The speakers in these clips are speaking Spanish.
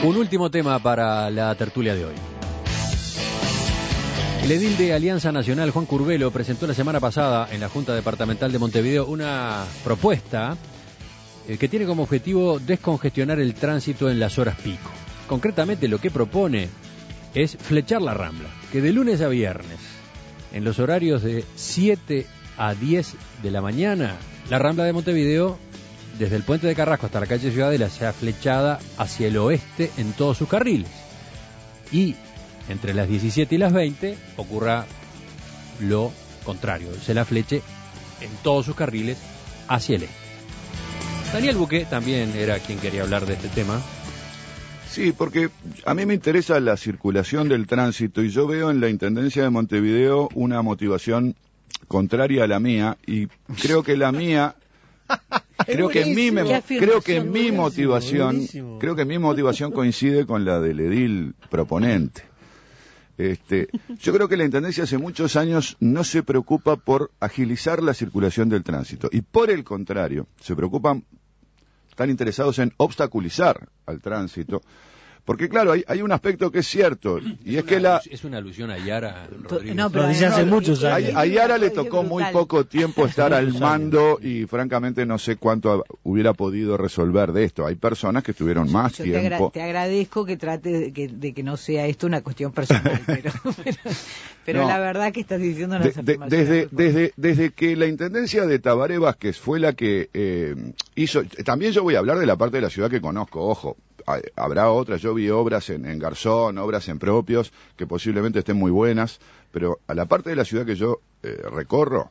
Un último tema para la tertulia de hoy. El edil de Alianza Nacional, Juan Curbelo, presentó la semana pasada en la Junta Departamental de Montevideo una propuesta que tiene como objetivo descongestionar el tránsito en las horas pico. Concretamente lo que propone es flechar la Rambla, que de lunes a viernes, en los horarios de 7 a 10 de la mañana, la Rambla de Montevideo, desde el puente de Carrasco hasta la calle Ciudadela, sea flechada hacia el oeste en todos sus carriles. Y entre las 17 y las 20 ocurra lo contrario, se la fleche en todos sus carriles hacia el este. Daniel Buqué también era quien quería hablar de este tema. Sí, porque a mí me interesa la circulación del tránsito y yo veo en la Intendencia de Montevideo una motivación contraria a la mía y creo que la mía... Creo que mi motivación coincide con la del edil proponente. Yo creo que la Intendencia hace muchos años no se preocupa por agilizar la circulación del tránsito y por el contrario, están interesados en obstaculizar al tránsito. Porque claro, hay un aspecto que es cierto, y es que es una alusión a Yara Rodríguez. No, pero dice hace muchos años. A Yara le tocó muy poco tiempo estar al mando y francamente no sé cuánto hubiera podido resolver de esto. Hay personas que estuvieron más tiempo. Te agradezco que trate de que no sea esto una cuestión personal, pero no, la verdad que estás diciendo una desde que la Intendencia de Tabaré Vázquez fue la que hizo, también yo voy a hablar de la parte de la ciudad que conozco, ojo. Habrá otras, yo vi obras en Garzón, obras en Propios, que posiblemente estén muy buenas, pero a la parte de la ciudad que yo recorro,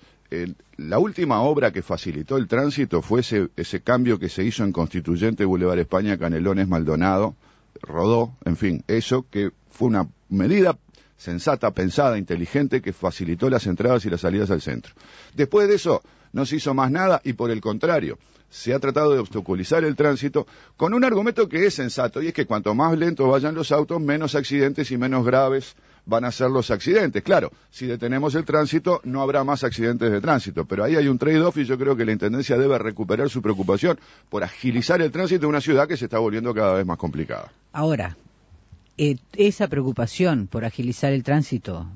la última obra que facilitó el tránsito fue ese cambio que se hizo en Constituyente, Boulevard España, Canelones, Maldonado, Rodó, en fin, eso que fue una medida sensata, pensada, inteligente, que facilitó las entradas y las salidas al centro. Después de eso, no se hizo más nada y por el contrario, se ha tratado de obstaculizar el tránsito con un argumento que es sensato, y es que cuanto más lentos vayan los autos, menos accidentes y menos graves van a ser los accidentes. Claro, si detenemos el tránsito, no habrá más accidentes de tránsito, pero ahí hay un trade-off y yo creo que la Intendencia debe recuperar su preocupación por agilizar el tránsito de una ciudad que se está volviendo cada vez más complicada. Ahora, esa preocupación por agilizar el tránsito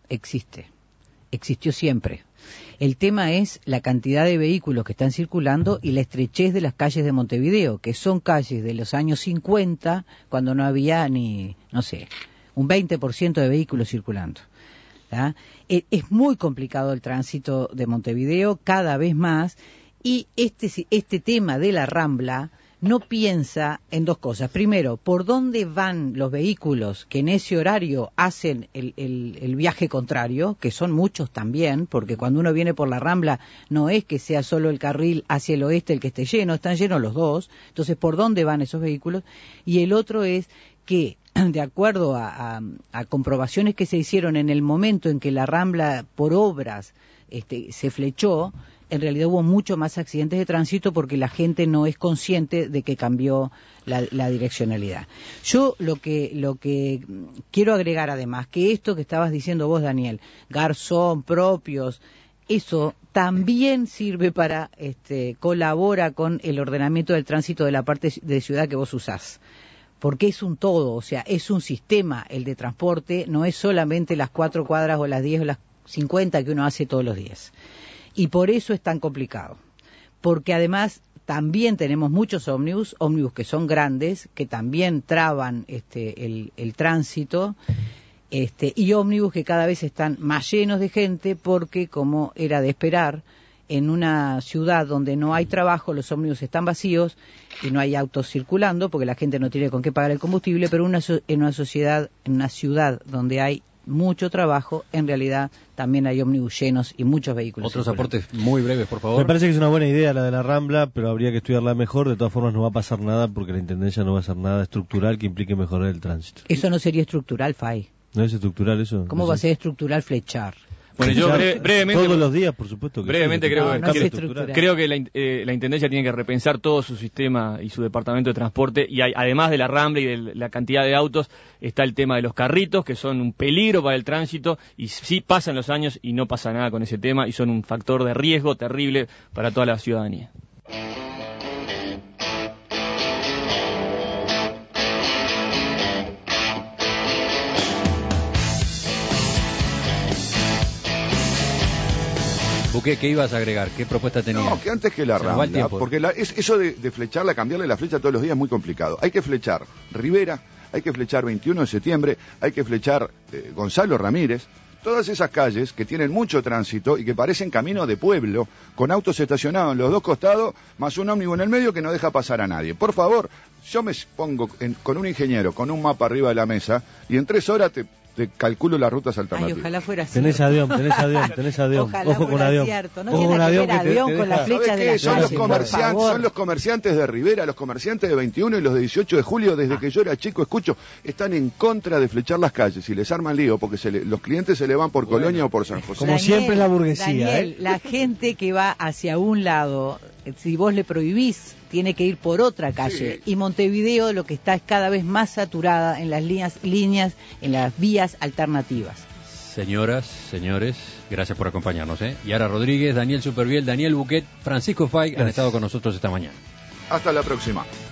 existió siempre. El tema es la cantidad de vehículos que están circulando y la estrechez de las calles de Montevideo, que son calles de los años 50, cuando no había ni, no sé, un 20% de vehículos circulando. ¿Tá? Es muy complicado el tránsito de Montevideo, cada vez más, y este tema de la Rambla no piensa en dos cosas. Primero, ¿por dónde van los vehículos que en ese horario hacen el viaje contrario? Que son muchos también, porque cuando uno viene por la Rambla no es que sea solo el carril hacia el oeste el que esté lleno, están llenos los dos. Entonces, ¿por dónde van esos vehículos? Y el otro es que, de acuerdo a comprobaciones que se hicieron en el momento en que la Rambla, por obras, se flechó, en realidad hubo mucho más accidentes de tránsito porque la gente no es consciente de que cambió la direccionalidad. Yo lo que quiero agregar además, que esto que estabas diciendo vos, Daniel, Garzón, Propios, eso también sirve para, colabora con el ordenamiento del tránsito de la parte de ciudad que vos usás. Porque es un todo, o sea, es un sistema el de transporte, no es solamente las 4 cuadras o las 10 o las 50 que uno hace todos los días. Y por eso es tan complicado, porque además también tenemos muchos ómnibus que son grandes, que también traban el tránsito, y ómnibus que cada vez están más llenos de gente, porque como era de esperar, en una ciudad donde no hay trabajo, los ómnibus están vacíos y no hay autos circulando, porque la gente no tiene con qué pagar el combustible, pero en una ciudad donde hay mucho trabajo, en realidad también hay ómnibus llenos y muchos vehículos. Otros aportes muy breves, por favor. Me parece que es una buena idea la de la Rambla, pero habría que estudiarla mejor. De todas formas no va a pasar nada porque la Intendencia no va a hacer nada estructural que implique mejorar el tránsito. Eso no sería estructural, Fay. ¿No es estructural eso? ¿Cómo va a ser estructural flechar? Bueno, yo brevemente... Todos los días, por supuesto. Brevemente creo que la Intendencia tiene que repensar todo su sistema y su departamento de transporte, y además de la Rambla y de la cantidad de autos, está el tema de los carritos, que son un peligro para el tránsito, y sí pasan los años y no pasa nada con ese tema, y son un factor de riesgo terrible para toda la ciudadanía. Buqué, ¿qué ibas a agregar? ¿Qué propuesta tenías? No, que antes que la Rambla, porque eso de flecharla, cambiarle la flecha todos los días es muy complicado. Hay que flechar Rivera, hay que flechar 21 de septiembre, hay que flechar Gonzalo Ramírez, todas esas calles que tienen mucho tránsito y que parecen camino de pueblo, con autos estacionados en los dos costados, más un ómnibus en el medio que no deja pasar a nadie. Por favor, yo me pongo con un ingeniero, con un mapa arriba de la mesa, y en 3 horas te calculo las rutas alternativas. Ay, ojalá fuera cierto. Tenés avión. Ojalá Ojo con avión. Cierto. No tiene que ver avión con las flechas de la calle, son los comerciantes de Rivera, los comerciantes de 21 y los de 18 de julio, desde que yo era chico, escucho, están en contra de flechar las calles y les arman lío porque los clientes se le van por Colonia o por San José. Como siempre la burguesía. Daniel, la gente que va hacia un lado, si vos le prohibís, tiene que ir por otra calle. Sí. Y Montevideo lo que está es cada vez más saturada en las líneas, en las vías alternativas. Señoras, señores, gracias por acompañarnos. Yara Rodríguez, Daniel Superviel, Daniel Buquet, Francisco Fay han estado con nosotros esta mañana. Hasta la próxima.